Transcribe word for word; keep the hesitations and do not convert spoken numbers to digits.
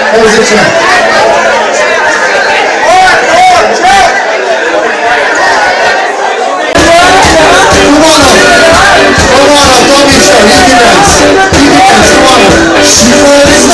What was the check? Come on up. Come on up. Don't be shy. You can dance. You can dance. Come on up.